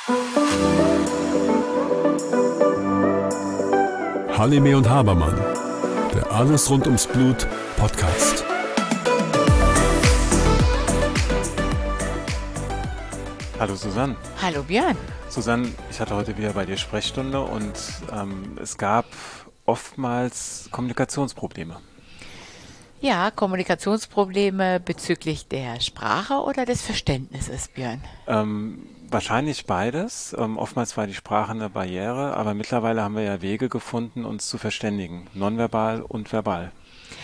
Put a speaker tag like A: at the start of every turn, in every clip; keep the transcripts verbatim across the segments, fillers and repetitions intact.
A: Halime und Habermann, der Alles rund ums Blut Podcast.
B: Hallo Susanne.
C: Hallo Björn.
B: Susanne, ich hatte heute wieder bei dir Sprechstunde und ähm, es gab oftmals Kommunikationsprobleme.
C: Ja, Kommunikationsprobleme bezüglich der Sprache oder des Verständnisses, Björn?
B: Ähm, wahrscheinlich beides. Ähm, oftmals war die Sprache eine Barriere, aber mittlerweile haben wir ja Wege gefunden, uns zu verständigen, nonverbal und verbal.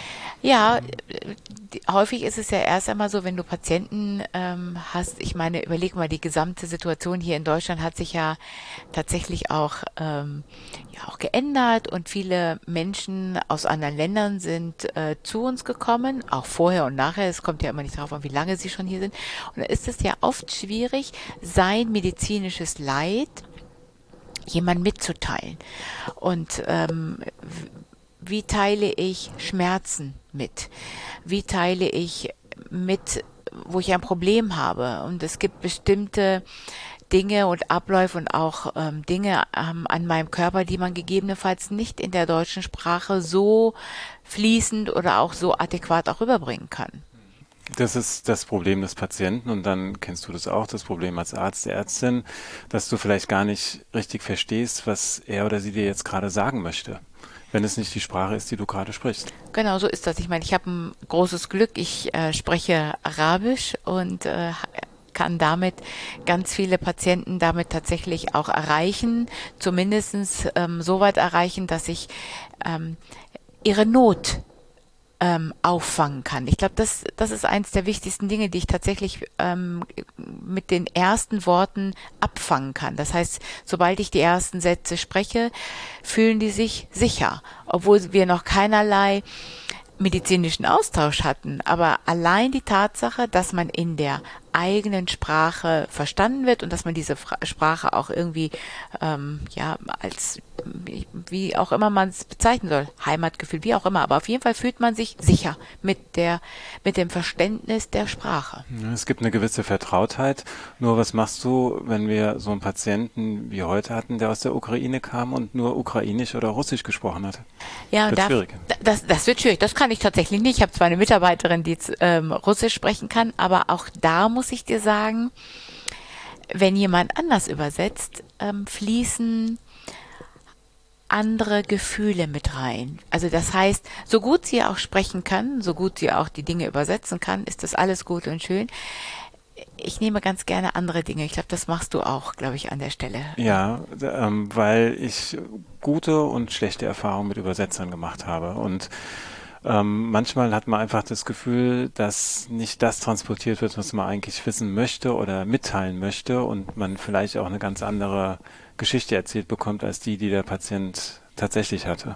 C: Ja, die, häufig ist es ja erst einmal so, wenn du Patienten ähm, hast, ich meine, überleg mal, die gesamte Situation hier in Deutschland hat sich ja tatsächlich auch, ähm, ja, auch geändert und viele Menschen aus anderen Ländern sind äh, zu uns gekommen, auch vorher und nachher, es kommt ja immer nicht darauf an, wie lange sie schon hier sind. Und da ist es ja oft schwierig, sein medizinisches Leid jemand mitzuteilen. Und ähm, wie teile ich Schmerzen mit? Wie teile ich mit, wo ich ein Problem habe? Und es gibt bestimmte Dinge und Abläufe und auch ähm, Dinge ähm, an meinem Körper, die man gegebenenfalls nicht in der deutschen Sprache so fließend oder auch so adäquat auch rüberbringen kann.
B: Das ist das Problem des Patienten und dann kennst du das auch, das Problem als Arzt, der Ärztin, dass du vielleicht gar nicht richtig verstehst, was er oder sie dir jetzt gerade sagen möchte, wenn es nicht die Sprache ist, die du gerade sprichst.
C: Genau, so ist das. Ich meine, ich habe ein großes Glück. Ich äh, spreche Arabisch und äh, kann damit ganz viele Patienten damit tatsächlich auch erreichen, zumindest ähm, so weit erreichen, dass ich ähm, ihre Not ähm, auffangen kann. Ich glaube, das, das ist eins der wichtigsten Dinge, die ich tatsächlich ähm, mit den ersten Worten abfangen kann. Das heißt, sobald ich die ersten Sätze spreche, fühlen die sich sicher, obwohl wir noch keinerlei medizinischen Austausch hatten. Aber allein die Tatsache, dass man in der eigenen Sprache verstanden wird und dass man diese Fra- Sprache auch irgendwie, ähm, ja, als, wie, wie auch immer man es bezeichnen soll, Heimatgefühl, wie auch immer, aber auf jeden Fall fühlt man sich sicher mit der, mit dem Verständnis der Sprache.
B: Es gibt eine gewisse Vertrautheit. Nur was machst du, wenn wir so einen Patienten wie heute hatten, der aus der Ukraine kam und nur Ukrainisch oder Russisch gesprochen hat?
C: Ja,
B: Wird
C: da,
B: schwierig.
C: Das, das wird schwierig. Das kann ich tatsächlich nicht. Ich habe zwar eine Mitarbeiterin, die ähm, Russisch sprechen kann, aber auch da muss ich dir sagen, wenn jemand anders übersetzt, ähm, fließen andere Gefühle mit rein. Also das heißt, so gut sie auch sprechen kann, so gut sie auch die Dinge übersetzen kann, ist das alles gut und schön. Ich nehme ganz gerne andere Dinge. Ich glaube, das machst du auch, glaube ich, an der Stelle.
B: Ja, ähm, weil ich gute und schlechte Erfahrungen mit Übersetzern gemacht habe und Ähm, manchmal hat man einfach das Gefühl, dass nicht das transportiert wird, was man eigentlich wissen möchte oder mitteilen möchte und man vielleicht auch eine ganz andere Geschichte erzählt bekommt, als die, die der Patient tatsächlich hatte.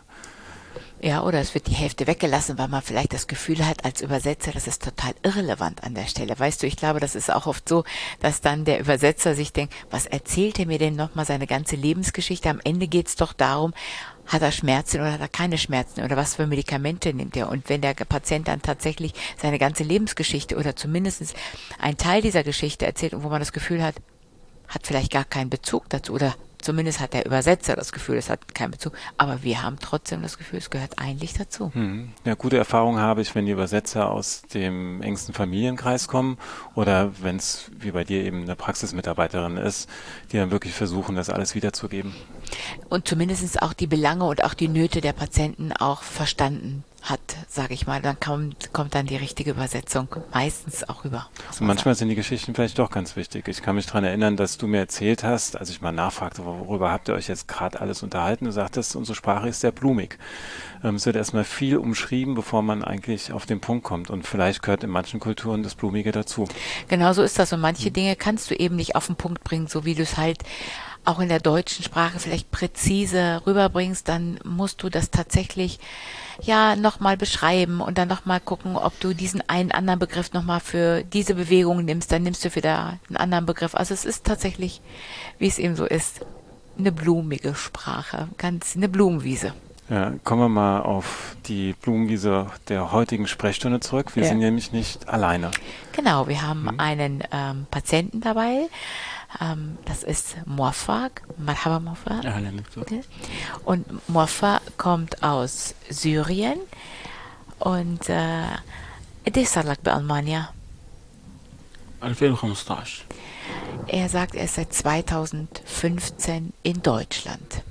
C: Ja, oder es wird die Hälfte weggelassen, weil man vielleicht das Gefühl hat als Übersetzer, das ist total irrelevant an der Stelle. Weißt du, ich glaube, das ist auch oft so, dass dann der Übersetzer sich denkt, was erzählt er mir denn nochmal seine ganze Lebensgeschichte? Am Ende geht's doch darum, hat er Schmerzen oder hat er keine Schmerzen oder was für Medikamente nimmt er? Und wenn der Patient dann tatsächlich seine ganze Lebensgeschichte oder zumindest einen Teil dieser Geschichte erzählt und wo man das Gefühl hat, hat vielleicht gar keinen Bezug dazu oder zumindest hat der Übersetzer das Gefühl, es hat keinen Bezug, aber wir haben trotzdem das Gefühl, es gehört eigentlich dazu.
B: Hm. Ja, gute Erfahrungen habe ich, wenn die Übersetzer aus dem engsten Familienkreis kommen oder wenn es wie bei dir eben eine Praxismitarbeiterin ist, die dann wirklich versuchen, das alles wiederzugeben.
C: Und zumindest auch die Belange und auch die Nöte der Patienten auch verstanden hat, sage ich mal, dann kommt, kommt dann die richtige Übersetzung meistens auch rüber.
B: Und manchmal sind die Geschichten vielleicht doch ganz wichtig. Ich kann mich daran erinnern, dass du mir erzählt hast, als ich mal nachfragte, worüber habt ihr euch jetzt gerade alles unterhalten, du sagtest, unsere Sprache ist sehr blumig. Ähm, es wird erstmal viel umschrieben, bevor man eigentlich auf den Punkt kommt und vielleicht gehört in manchen Kulturen das Blumige dazu.
C: Genau so ist das und manche mhm. Dinge kannst du eben nicht auf den Punkt bringen, so wie du es halt auch in der deutschen Sprache vielleicht präzise rüberbringst, dann musst du das tatsächlich ja nochmal beschreiben und dann nochmal gucken, ob du diesen einen anderen Begriff nochmal für diese Bewegung nimmst, dann nimmst du wieder einen anderen Begriff. Also es ist tatsächlich, wie es eben so ist, eine blumige Sprache, ganz eine Blumenwiese.
B: Ja, kommen wir mal auf die Blumenwiese der heutigen Sprechstunde zurück. Wir
C: ja.
B: sind nämlich nicht alleine.
C: Genau, wir haben
B: mhm.
C: einen ähm, Patienten dabei, Ähm, das ist Muwafaq. Marhaba Muwafaq.
D: أهلا دكتور.
C: Und Muwafaq kommt aus Syrien. Und äh, قديش صار لك بألمانيا؟
D: ألفين وخمسطعش.
C: Er sagt, er ist seit zweitausendfünfzehn in Deutschland.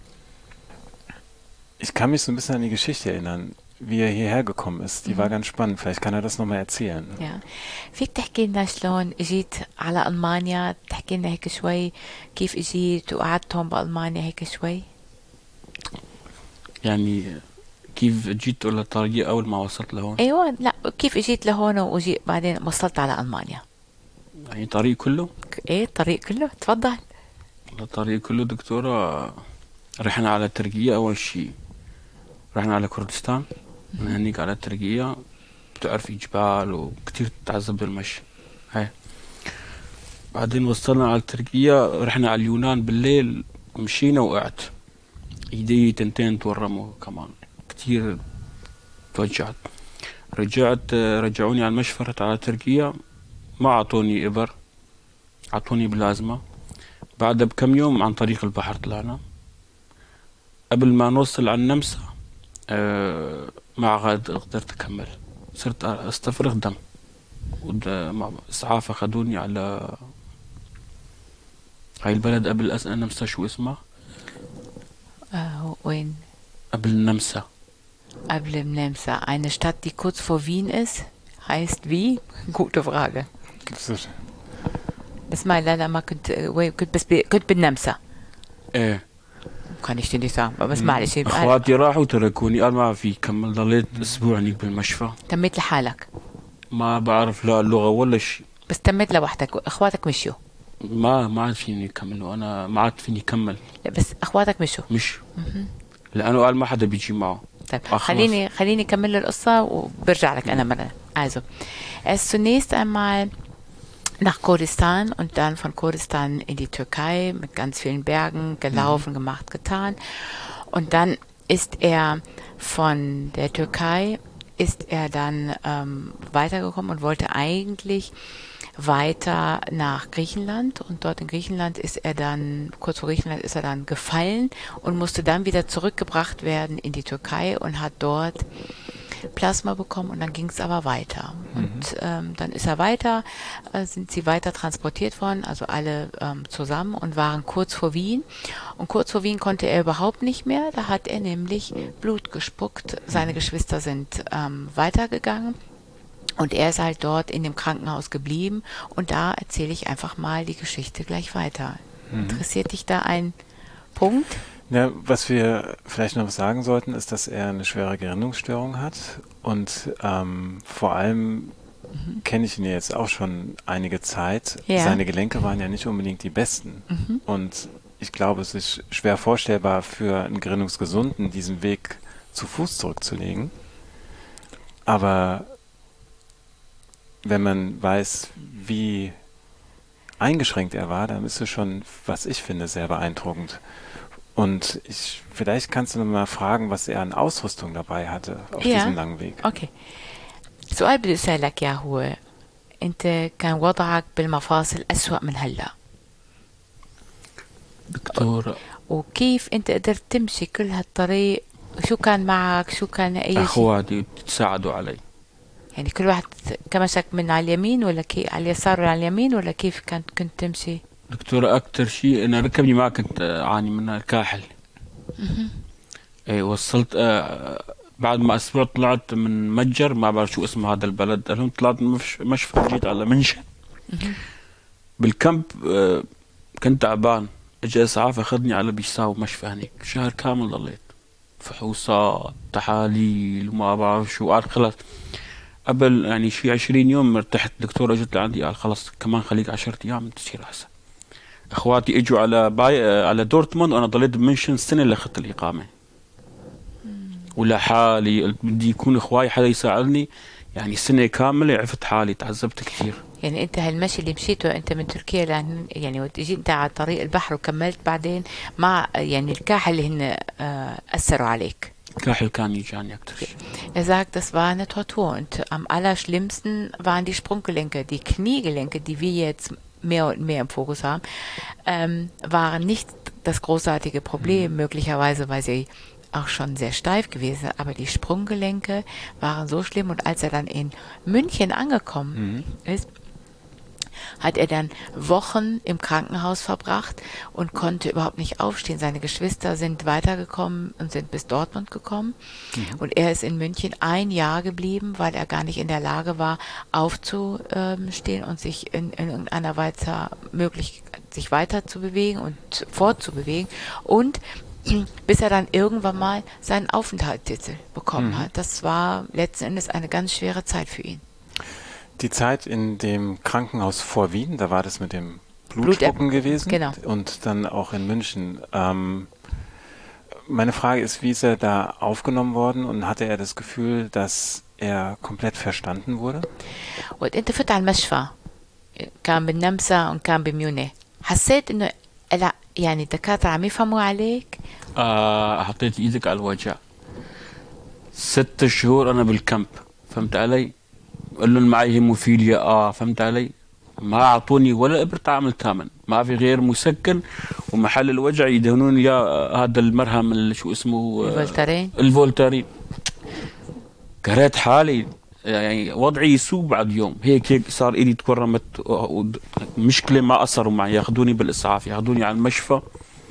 B: Ich kann mich so ein bisschen an die Geschichte erinnern, wie er hierher gekommen ist. Die
C: Mhm.
B: war ganz spannend. Vielleicht kann er das nochmal erzählen.
C: Ja. فيك تحكي لنا شلون اجيت على ألمانيا؟ تحكي لنا هيك شوي كيف اجيت وقعدت هون بألمانيا هيك شوي؟
D: يعني كيف جيت ولا الطريقة أول ما وصلت لهون؟
C: ايوه، لا كيف اجيت لهون وجيت بعدين وصلت على ألمانيا؟
D: يعني الطريق كله؟
C: ايه الطريق كله، تفضل.
D: الطريق كله دكتورة. رحنا على تركيا أول شيء، رحنا على كردستان، من هنيك على تركيا. بتعرفي جبال وكتير تتعذب بالمشي. هاي بعدين وصلنا على تركيا، رحنا على اليونان بالليل، مشينا وقعت ايدي تنتين تورموا كمان كتير توجعت. رجعت رجعوني على المشفرة على تركيا، ما عطوني إبر، عطوني بلازما. بعدها بكم يوم عن طريق البحر طلعنا. قبل ما نوصل على النمسا أه ما عاد قدرت أكمل، صرت أستفرغ دم. مع إسعاف أخذوني على هاي البلد قبل النمسا، شو اسمها؟
C: Äh, وين؟
D: قبل النمسا.
C: قبل النمسا. Eine Stadt, die kurz vor Wien ist, heißt wie? Gute Frage. اسمعي، لا لا ما كنت وين كنت، بس بي كنت بالنمسا.
D: ايه
C: kann ich dir nicht sagen، بس معلش.
D: اخواتي راحوا تركوني، انا ما في كمل، ضليت اسبوع هنيك بالمشفى.
C: تميت لحالك؟
D: ما بعرف لا اللغة ولا شيء.
C: بس تميت لوحدك واخواتك مشيوا؟
D: ما ما عاد فيني اكمل، وانا ما عاد فيني اكمل.
C: لا بس اخواتك مشوا؟
D: مش لانه قال ما حدا بيجي معه.
C: طيب خليني خليني اكمل القصه وبرجع لك انا مره. Also er ist zunächst einmal nach Kurdistan und dann von Kurdistan in die Türkei mit ganz vielen Bergen gelaufen, mhm. gemacht, getan. Und dann ist er von der Türkei ist er dann ähm, weitergekommen und wollte eigentlich weiter nach Griechenland, und dort in Griechenland ist er dann, kurz vor Griechenland ist er dann gefallen und musste dann wieder zurückgebracht werden in die Türkei und hat dort Plasma bekommen, und dann ging es aber weiter. Mhm. Und ähm, dann ist er weiter, äh, sind sie weiter transportiert worden, also alle ähm, zusammen, und waren kurz vor Wien. Und kurz vor Wien konnte er überhaupt nicht mehr, da hat er nämlich Blut gespuckt. Seine Geschwister sind ähm, weitergegangen. Und er ist halt dort in dem Krankenhaus geblieben, und da erzähle ich einfach mal die Geschichte gleich weiter. Mhm. Interessiert dich da ein Punkt?
B: Ja, was wir vielleicht noch sagen sollten, ist, dass er eine schwere Gerinnungsstörung hat, und ähm, vor allem mhm. kenne ich ihn jetzt auch schon einige Zeit. Ja. Seine Gelenke waren ja nicht unbedingt die besten, mhm. und ich glaube, es ist schwer vorstellbar für einen Gerinnungsgesunden, diesen Weg zu Fuß zurückzulegen. Aber wenn man weiß, wie eingeschränkt er war, dann ist es schon, was ich finde, sehr beeindruckend. Und ich, vielleicht kannst du noch mal fragen, was er an Ausrüstung dabei hatte auf ja. diesem langen Weg.
C: Okay. السؤال بدي أسألك يا هو، أنت كان وضعك بالمفاصل أسوأ من هلا
D: دكتور،
C: وكيف أنت قدرت تمشي كل هالطريق؟ شو كان معك؟ شو كان أي شيء؟
D: أخواتي تساعدوا علي. يعني
C: كل واحد كمشك من على اليمين ولا كي على اليسار ولا على اليمين، ولا كيف كنت كنت تمشي؟
D: دكتورة أكتر شيء أنا ركبني ما كنت أعاني منها الكاحل. إيه وصلت آه بعد ما أسبوع طلعت من متجر، ما بعرف شو اسم هذا البلد، الهم طلعت من مشفى جيت على منشأ بالكامب. آه كنت تعبان، اجى إسعاف أخذني على بيساو مشفى هنيك، شهر كامل ضليت فحوصات تحاليل وما بعرف شو. قال خلاص قبل يعني شي عشرين يوم ارتحت. دكتورة جت لعندي قال خلاص كمان خليك عشرة أيام تصير أحسن. اخواتي اجوا على باي على دورتموند، وانا ضليت بمنشن سنه اللي اخذت الاقامه. ولا حالي بدي يكون اخواي حدا يساعدني، يعني سنه كامله عرفت حالي، تعذبت كثير.
C: يعني انت هالمشي اللي مشيته انت من تركيا لان يعني وتجي انت على طريق البحر وكملت بعدين مع يعني الكاحل اللي هن اثروا عليك.
D: Kachel kann ich an
C: Er sagt, das war eine Tortur, und am allerschlimmsten waren die Sprunggelenke, die Kniegelenke, die wir jetzt mehr und mehr im Fokus haben, ähm, waren nicht das großartige Problem, mhm. möglicherweise, weil sie auch schon sehr steif gewesen sind, aber die Sprunggelenke waren so schlimm. Und als er dann in München angekommen mhm. ist, hat er dann Wochen im Krankenhaus verbracht und konnte überhaupt nicht aufstehen. Seine Geschwister sind weitergekommen und sind bis Dortmund gekommen. Mhm. Und er ist in München ein Jahr geblieben, weil er gar nicht in der Lage war, aufzustehen und sich in, in irgendeiner Weise möglich, sich weiter zu bewegen und fortzubewegen. Und bis er dann irgendwann mal seinen Aufenthaltstitel bekommen mhm. hat. Das war letzten Endes eine ganz schwere Zeit für ihn.
B: Die Zeit in dem Krankenhaus vor Wien, da war das mit dem Blutspucken Blut, gewesen
C: genau.
B: und dann auch in München. Ähm, meine Frage ist, wie ist er da aufgenommen worden und hatte er das Gefühl, dass er komplett verstanden wurde?
C: وانت فت على المشفى كان بالنمسا وكان بميونخ حسيت انه لا يعني الدكاتره عم يفهموا عليك؟
D: آه حطيت ايدك على الوجع ست شهور انا بالكامب فهمت علي؟ قال لهم معي هيموفيليا اه فهمت علي؟ ما اعطوني ولا ابره عامل ثامن، ما في غير مسكن ومحل الوجع يدهنون يا هذا المرهم اللي شو اسمه
C: الفولتارين
D: الفولتارين. كرهت حالي يعني وضعي يسوء بعد يوم هيك هيك صار ايدي تورمت مشكله ما اثروا معي ياخذوني بالاسعاف ياخذوني على المشفى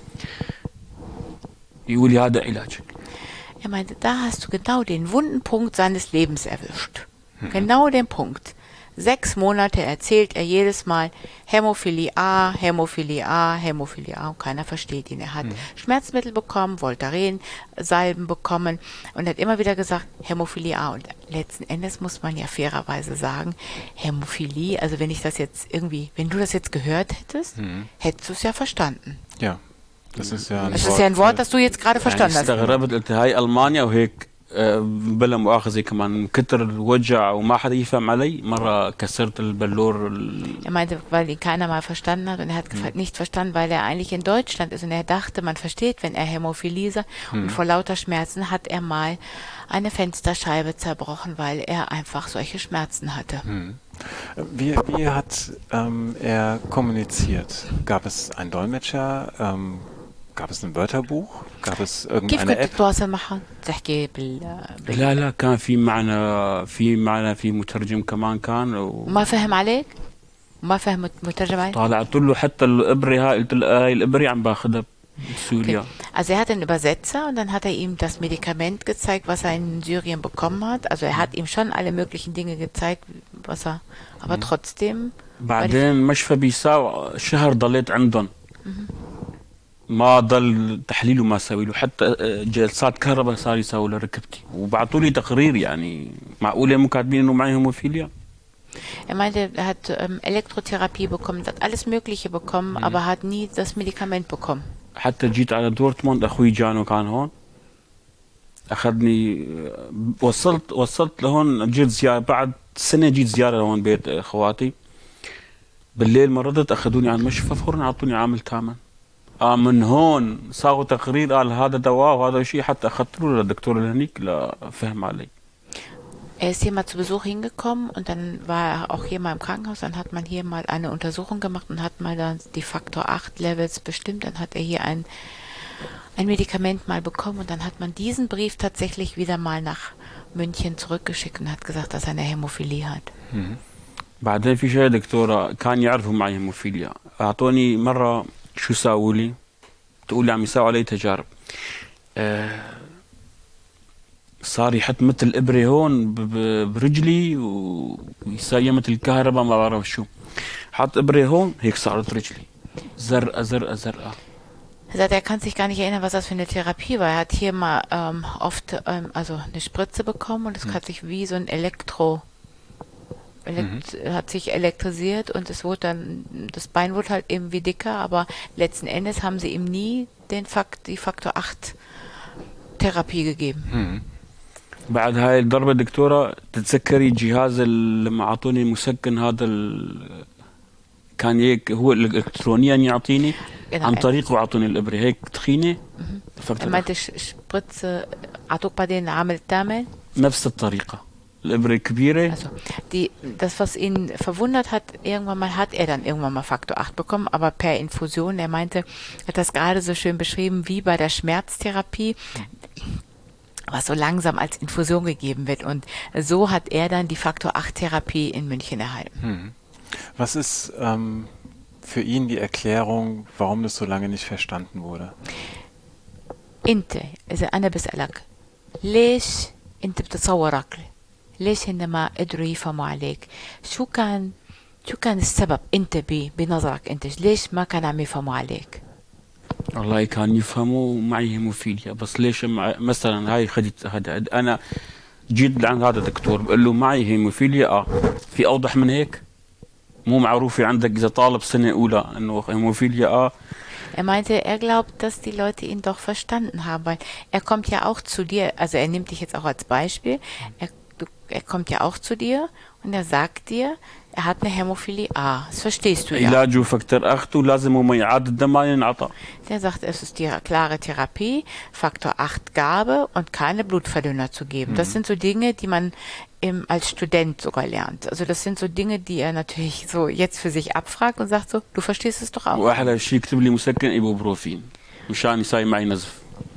D: يقول لي هذا علاجك.
C: Er meinte, da hast du genau den wunden Punkt seines Lebens erwischt. Mhm. Genau den Punkt. Sechs Monate erzählt er jedes Mal Hämophilie A, Hämophilie A, Hämophilie A und keiner versteht ihn. Er hat mhm. Schmerzmittel bekommen, Voltaren, Salben bekommen und hat immer wieder gesagt Hämophilie A. Und letzten Endes muss man ja fairerweise sagen, Hämophilie, also wenn ich das jetzt irgendwie, wenn du das jetzt gehört hättest, mhm. hättest du es ja verstanden.
B: Ja, das ist ja ein
C: das
B: Wort.
C: ist ja ein Wort, das du jetzt gerade verstanden hast.
D: استغربت قلت هاي ألمانيا وهيك بلا مؤاخذة كمان كتر الوجع وما حدا يفهم علي مرة كسرت البلور.
C: Er meinte, weil ihn keiner mal verstanden hat und er hat hm. nicht verstanden, weil er eigentlich in Deutschland ist und er dachte, man versteht, wenn er Hämophilie sagt hm. und vor lauter Schmerzen hat er mal eine Fensterscheibe zerbrochen, weil er einfach solche Schmerzen hatte.
B: Hm. Wie, wie hat ähm, er kommuniziert? Gab es einen Dolmetscher? Ähm, gab es ein Wörterbuch? Gab es irgendeine
C: كيف كنت تتواصل معهم؟ تحكي بال
D: لا لا كان في معنا في معنا في مترجم كمان كان و...
C: ما فهم عليك؟ ما فهم مترجم عليك؟
D: طالعت له حتى الإبرة هاي قلت له هاي الإبرة عم باخذها بسوريا.
C: Okay. Also er hat einen Übersetzer und dann hat er ihm das Medikament gezeigt, was er in Syrien bekommen hat. Also er hat ihm schon alle möglichen Dinge gezeigt, was er, aber mhm. trotzdem.
D: بعدين مشفى بيساو شهر ضليت عندهم. ما ضل تحليل وما سوي له حتى جلسات كهرباء صار يسوي له ركبتي وبعثوا لي تقرير يعني معقوله مو كاتبين انه معي هيموفيليا.
C: Er meinte, er hat ähm, Elektrotherapie bekommen, hat alles Mögliche bekommen, mhm. aber hat nie das Medikament bekommen.
D: حتى جيت على دورتموند اخوي جانو كان هون اخذني وصلت وصلت لهون جيت زياره بعد سنه جيت زياره لهون بيت اخواتي بالليل مرضت اخذوني على المشفى فورا اعطوني عامل ثامن. آه من هون صاروا تقرير قال هذا دواء وهذا شيء حتى اخذت له للدكتور اللي هنيك لفهم علي.
C: Er ist hier mal zu Besuch hingekommen und dann war er auch hier mal im Krankenhaus. Dann hat man hier mal eine Untersuchung gemacht und hat mal dann die Faktor acht Levels bestimmt. Dann hat er hier ein, ein Medikament mal bekommen und dann hat man diesen Brief tatsächlich wieder mal nach München zurückgeschickt und hat gesagt, dass er eine Hämophilie hat.
D: Mhm. بعدين في شيء دكتورة كان يعرفوا معي هيموفيليا أعطوني مرة شو ساووا لي تقول لي عم يساووا علي تجارب أه صار يحط مثل إبرة هون برجلي ويساوي مثل الكهرباء ما بعرف شو حط إبرة هون هيك صارت رجلي زرقاء زرقاء زرقاء.
C: Er sagt, er kann sich gar nicht erinnern, was das für eine Therapie war. Er hat hier mal ähm, oft ähm, also eine Spritze bekommen und es hm. hat sich wie so ein Elektro Elekt mhm. hat sich elektrisiert und es wurde dann, das Bein wurde halt eben wie dicker, aber letzten Endes haben sie ihm nie den Fakt, die Faktor acht Therapie gegeben.
D: Mhm. بعد هاي الضربة دكتورة تتذكري جهاز لما أعطوني المسكن هذا كان هيك هو الإلكترونيا يعطيني عن طريقه أعطوني الإبرة هيك تخينة.
C: Er meinte, Spritze أعطوك بعدين عامل تامل.
D: نفس الطريقة. الإبرة كبيرة.
C: Also die, das, was ihn verwundert hat, irgendwann mal hat er dann irgendwann mal Faktor acht bekommen, aber per Infusion. Er meinte, er hat das gerade so schön beschrieben wie bei der Schmerztherapie, was so langsam als Infusion gegeben wird. Und so hat er dann die Faktor acht Therapie in München erhalten.
B: Hm. Was ist ähm, für ihn die Erklärung, warum das so lange nicht verstanden wurde?
C: انت اذا انا بسألك ليش انت بتتصور عقل؟ ليش هن ما قدروا يفهموا عليك؟ شو كان شو كان السبب انت ب- بنظرك انت؟ ليش ما كان عم يفهموا عليك؟
D: والله كان يفهموا معي هيموفيليا، بس ليش مع مثلا هاي خدت هذا انا جيت لعند هذا الدكتور بقول له معي هيموفيليا، اه في اوضح من هيك؟ مو معروفة عندك اذا طالب سنة اولى انه هيموفيليا اه.
C: Er meinte, er glaubt, dass die Leute ihn doch verstanden haben, weil er kommt ja auch zu dir, also er nimmt dich jetzt auch als Beispiel, er, du, er kommt ja auch zu dir und er sagt dir, er hat eine Hämophilie A. Das verstehst du ja.
D: علاجه فاكتور أخت ولازم ميعاد الدم ما ينعطى.
C: Der sagt, es ist die klare Therapie, Faktor acht Gabe und keine Blutverdünner zu geben. Das sind so Dinge, die man im, als Student sogar lernt. Also das sind so Dinge, die er natürlich so jetzt für sich abfragt und sagt so, du verstehst es doch auch.
D: واحلى شيء يكتب لي مسكن ايبوبروفين مشان يساوي معي نزف.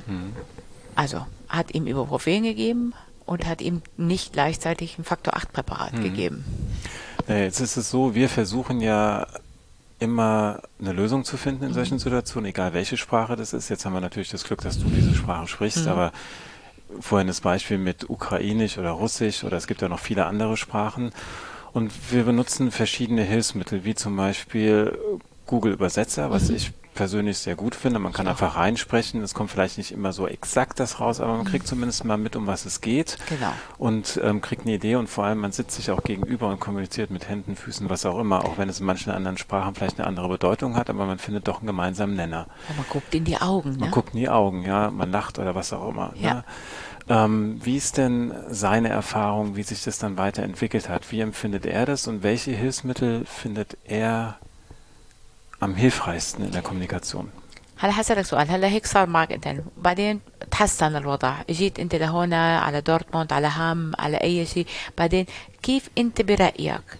C: Also hat ihm Ibuprofen gegeben und hat ihm nicht gleichzeitig ein Faktor acht Präparat gegeben.
B: Ja, jetzt ist es so, wir versuchen ja immer eine Lösung zu finden in solchen Situationen, egal welche Sprache das ist. Jetzt haben wir natürlich das Glück, dass du diese Sprache sprichst, aber vorhin das Beispiel mit Ukrainisch oder Russisch oder es gibt ja noch viele andere Sprachen. Und wir benutzen verschiedene Hilfsmittel, wie zum Beispiel Google-Übersetzer, was ich persönlich sehr gut finde. Man kann einfach reinsprechen, es kommt vielleicht nicht immer so exakt das raus, aber man kriegt zumindest mal mit, um was es geht.
C: Genau.
B: Und ähm, kriegt eine Idee und vor allem, man sitzt sich auch gegenüber und kommuniziert mit Händen, Füßen, was auch immer, auch wenn es in manchen anderen Sprachen vielleicht eine andere Bedeutung hat, aber man findet doch einen gemeinsamen Nenner.
C: Ja, man guckt in die Augen, ne?
B: Man guckt in die Augen, ja, man lacht oder was auch immer.
C: Ja.
B: Ne? Ähm, wie ist denn seine Erfahrung, wie sich das dann weiterentwickelt hat? Wie empfindet er das und welche Hilfsmittel findet er am hilfreichsten in der Kommunikation?
C: هلا هسألك سؤال. هلا هيك صار معك انت، بعدين تحسن الوضع، جيت انت لهنا على دورتموند، على هام، على اي شيء، بعدين كيف انت برأيك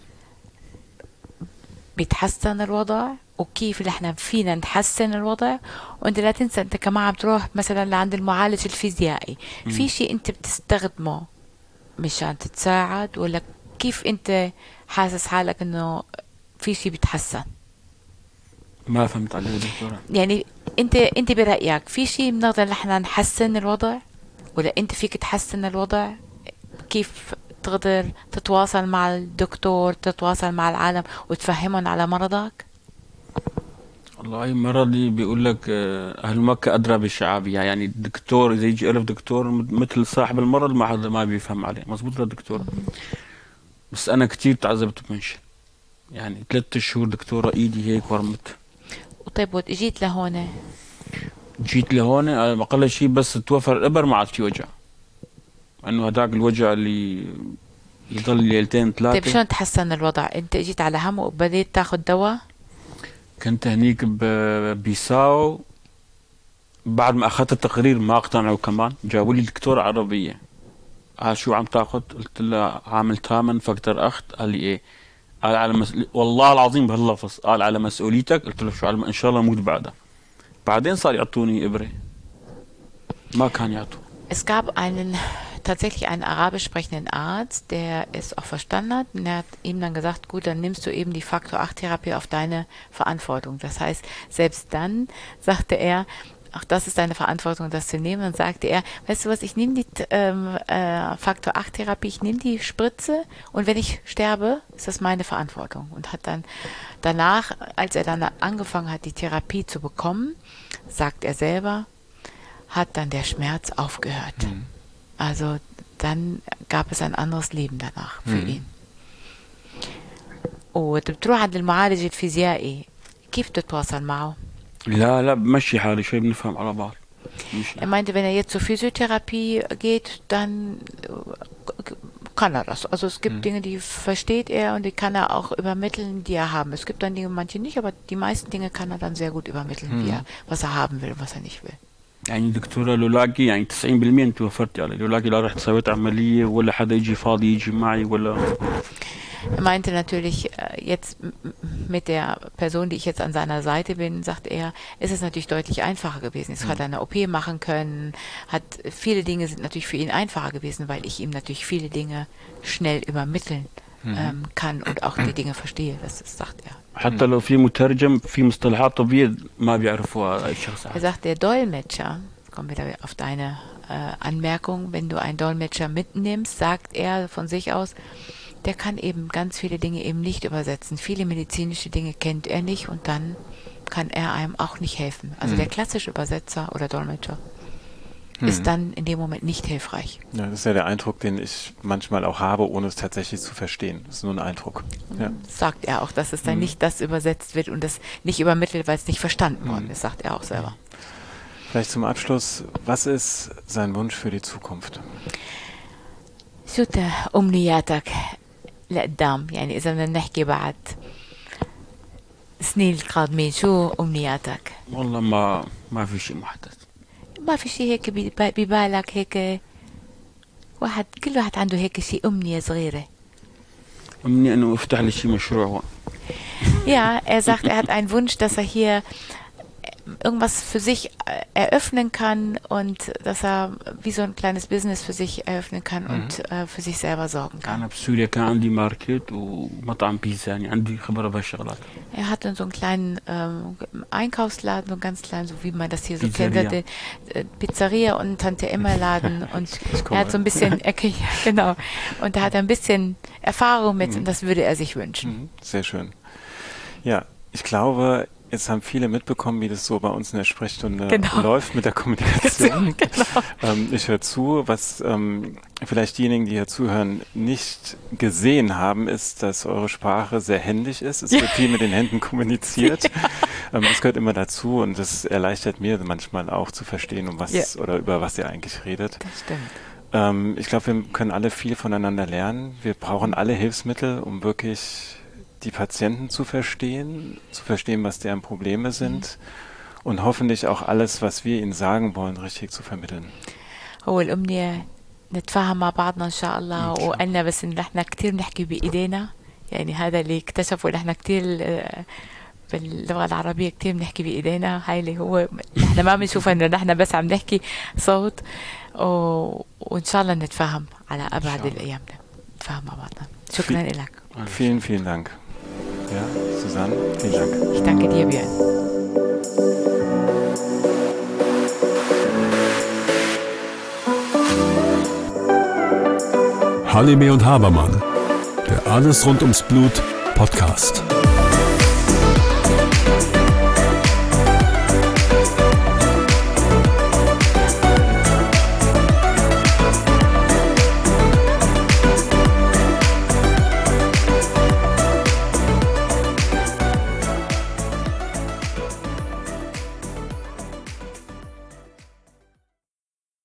C: بيتحسن الوضع وكيف نحن فينا نحسن الوضع؟ وانت لا تنسى انت كمان عم تروح مثلا لعند المعالج الفيزيائي، في شيء انت بتستخدمه مشان تتساعد، ولا كيف انت حاسس حالك انه في شيء بيتحسن؟
D: ما فهمت عليه دكتورة.
C: يعني انت انت برأيك في شيء بنقدر نحن نحسن الوضع، ولا انت فيك تحسن الوضع؟ كيف تقدر تتواصل مع الدكتور، تتواصل مع العالم وتفهمهم على مرضك؟
D: والله مرضي بيقول لك آه، أهل مكة أدرى بالشعابية، يعني الدكتور إذا يجي ألف دكتور مثل صاحب المرض ما حدا ما بيفهم عليه. مظبوط يا دكتور؟ بس أنا كتير تعذبت بمنشن، يعني ثلاثة شهور دكتورة إيدي هيك ورمت.
C: طيب جيت لهون،
D: جيت لهون آه، أقل شيء بس توفر الإبر ما عاد في وجع، إنه هداك الوجع اللي يضل ليلتين ثلاثة.
C: طيب شلون تحسن الوضع؟ انت جيت على هم وبديت تاخذ دواء؟
D: كنت هنيك ببيساو، بعد ما أخذت التقرير ما اقتنعوا كمان، جابوا لي دكتورة عربية، قال شو عم تاخذ؟ قلت له عامل ثامن فاكتور أخت. قال لي إيه؟ قال على مسؤولي... والله العظيم بهاللفظ، قال على مسؤوليتك. قلت له شو على... إن شاء الله أموت بعدها. بعدين صار يعطوني إبرة، ما كان يعطوا.
C: Es gab einen, tatsächlich einen arabisch sprechenden Arzt, der es auch verstanden hat, und der hat ihm dann gesagt, gut, dann nimmst du eben die Faktor acht Therapie auf deine Verantwortung. Das heißt, selbst dann sagte er, auch das ist deine Verantwortung, das zu nehmen. Dann sagte er, weißt du was, ich nehme die ähm, äh, Faktor acht Therapie, ich nehme die Spritze und wenn ich sterbe, ist das meine Verantwortung. Und hat dann danach, als er dann angefangen hat, die Therapie zu bekommen, sagt er selber, hat dann der Schmerz aufgehört. Mhm. Also dann gab es ein anderes Leben danach für
B: Mhm.
C: ihn. وبتروح عند المعالج الفيزيائي كيف تتواصل معه؟
D: لا لا بمشي حالي شوي بنفهم على بعض.
C: Er meinte, wenn er jetzt zur Physiotherapie geht, dann kann er das. Also es gibt mhm. Dinge, die versteht er und die kann er auch übermitteln, die er haben. Es gibt dann Dinge, manche nicht, aber die meisten Dinge kann er dann sehr gut übermitteln,
B: Mhm.
C: wie er, was er haben will und was er nicht will.
D: يعني دكتورة لو لاقي يعني تسعين بالمية انت وفرتي علي، لو لاقي لا رحت سويت عملية ولا حدا يجي فاضي يجي معي ولا.
C: Er meinte natürlich, jetzt mit der Person, die ich jetzt an seiner Seite bin, sagt er, ist es natürlich deutlich einfacher gewesen. Jetzt hat er eine O P machen können, hat viele Dinge sind natürlich für ihn einfacher gewesen, weil ich ihm natürlich viele Dinge schnell übermitteln ähm, kann und auch die Dinge verstehe. Das ist, sagt er.
D: حتى لو في مترجم في مصطلحات طبية ما بيعرفوها أي شخص.
C: Er sagt, der Dolmetscher, kommen wir da auf deine äh, Anmerkung, wenn du einen Dolmetscher mitnimmst, sagt er von sich aus, der kann eben ganz viele Dinge eben nicht übersetzen. Viele medizinische Dinge kennt er nicht und dann kann er einem auch nicht helfen. Also mhm. der klassische Übersetzer oder Dolmetscher mhm. ist dann in dem Moment nicht hilfreich.
B: Ja, das ist ja der Eindruck, den ich manchmal auch habe, ohne es tatsächlich zu verstehen. Das ist nur ein Eindruck. Ja.
C: Sagt er auch, dass es dann
B: mhm.
C: nicht das übersetzt wird und das nicht übermittelt, weil es nicht verstanden worden ist, sagt er auch selber.
B: Vielleicht zum Abschluss, was ist sein Wunsch für die Zukunft?
C: شو أمنياتك لقدام؟ يعني إذا بدنا نحكي بعد السنين القادمين شو أمنياتك؟
D: والله ما ما في شيء محدد.
C: ما في شيء هيك ببالك هيك واحد كل واحد عنده هيك شيء أمنية صغيرة.
D: أمنية إنه يفتح لي شيء مشروع.
C: Ja, er sagt, er hat einen Wunsch, dass er hier irgendwas für sich eröffnen kann und dass er wie so ein kleines Business für sich eröffnen kann mhm. und äh, für sich selber sorgen kann.
D: أنا بسوريا كان عندي ماركت ومطعم بيتزا يعني عندي خبرة بهالشغلات.
C: Er hat dann so einen kleinen ähm, Einkaufsladen, so ganz klein, so wie man das hier so Pizzeria. kennt, äh, Pizzeria und Tante Emma Laden und er hat so ein bisschen, okay, genau, und da hat er ein bisschen Erfahrung mit mhm. und das würde er sich wünschen.
B: Sehr schön. Ja, ich glaube, jetzt haben viele mitbekommen, wie das so bei uns in der Sprechstunde genau. läuft mit der Kommunikation. Genau. Ähm, ich höre zu. Was ähm, vielleicht diejenigen, die hier zuhören, nicht gesehen haben, ist, dass eure Sprache sehr händisch ist. Es wird viel mit den Händen kommuniziert. Ja. Ähm, das gehört immer dazu und das erleichtert mir manchmal auch zu verstehen, um was ja. oder über was ihr eigentlich redet.
C: Das stimmt.
B: Ähm, ich glaube, wir können alle viel voneinander lernen. Wir brauchen alle Hilfsmittel, um wirklich die Patienten zu verstehen, zu verstehen, was deren Probleme sind mhm. und hoffentlich auch alles, was wir ihnen sagen wollen, richtig zu vermitteln.
C: هو الأمنية نتفاهم مع بعضنا إن شاء الله وقلنا بس إن إحنا كتير نحكي بإيدينا يعني هذا اللي اكتشفوا إن إحنا كتير باللغة العربية كتير بنحكي بإيدينا هاي اللي هو إحنا ما بنشوف إنه نحن بس عم نحكي صوت وإن شاء الله نتفاهم على أبعد الأيام نتفاهم مع بعضنا. شكرا لك.
B: Vielen, vielen Dank. Ja, Susanne, vielen Dank.
C: Ich danke dir, Björn.
A: Halime und Habermann, der Alles rund ums Blut Podcast.